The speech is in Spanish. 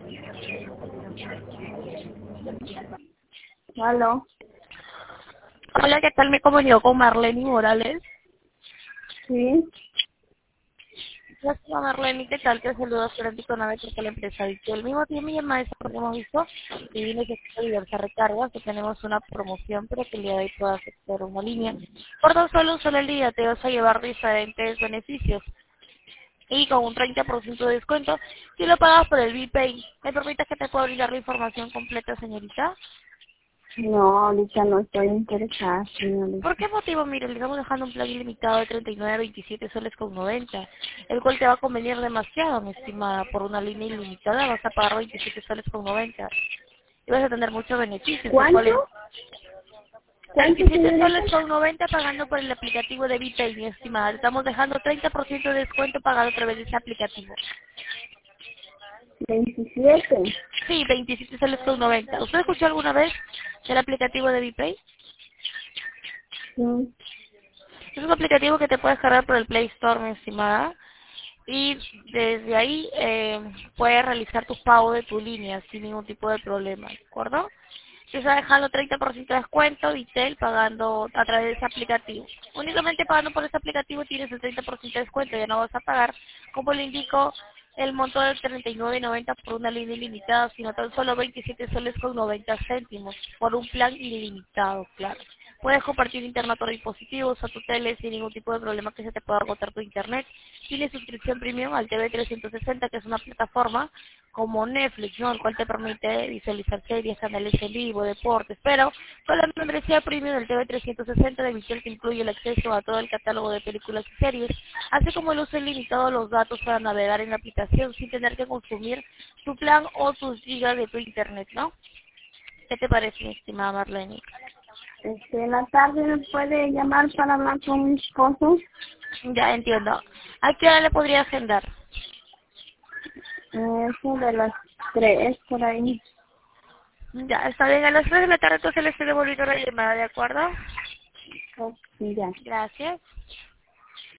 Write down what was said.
¿Aló? Hola, ¿qué tal? Me comunico con Marlene Morales. Sí. Gracias, Marlene, ¿qué tal? Te saludo Florenti con la empresa Dictio. El mismo tiempo mi llamada es porque hemos visto que necesita diversas recargas, que tenemos una promoción para que el día de hoy puedas acceder a una línea. Por tan solo un solo día te vas a llevar diferentes beneficios y con un 30% de descuento si lo pagas por el BPay. ¿Me permites que te pueda brindar la información completa, señorita? No, ahorita no estoy interesada, señorita. ¿Por qué motivo? Mire, le estamos dejando un plan ilimitado de 39.27 soles con 90, el cual te va a convenir demasiado, mi estimada. Por una línea ilimitada vas a pagar 27 soles con 90 y vas a tener muchos beneficios, los ¿Cuánto? cuales ¿Cuánto, 27 señorita? soles con 90 pagando por el aplicativo de VPay, mi estimada. Le estamos dejando 30% de descuento pagado a través de ese aplicativo. 27. Sí, 27 soles con 90. ¿Usted escuchó alguna vez del aplicativo de VPay? Sí. Es un aplicativo que te puedes cargar por el Play Store, mi estimada. Y desde ahí puedes realizar tus pagos de tu línea sin ningún tipo de problema, ¿de acuerdo? Te está dejando 30% de descuento, Vitel, pagando a través de ese aplicativo. Únicamente pagando por ese aplicativo tienes el 30% de descuento, ya no vas a pagar, como le indico, el monto de 39.90 por una línea ilimitada, sino tan solo 27 soles con 90 céntimos por un plan ilimitado, claro. Puedes compartir internet por dispositivos a tu tele sin ningún tipo de problema que se te pueda agotar tu internet. Tienes suscripción premium al TV 360, que es una plataforma como Netflix, ¿no? El cual te permite visualizar series, canales en vivo, deportes, pero con la membresía premium del TV 360 de Visual te incluye el acceso a todo el catálogo de películas y series, así como el uso ilimitado de los datos para navegar en la aplicación sin tener que consumir tu plan o tus gigas de tu internet, ¿no? ¿Qué te parece, mi estimada Marlene? En la tarde me puede llamar para hablar con mi esposo. Ya entiendo. ¿A qué hora le podría agendar? Eso de las 3 por ahí. Ya, está bien. A las 3 de la tarde entonces le estoy devolviendo la llamada, ¿de acuerdo? Oh, ya. Gracias.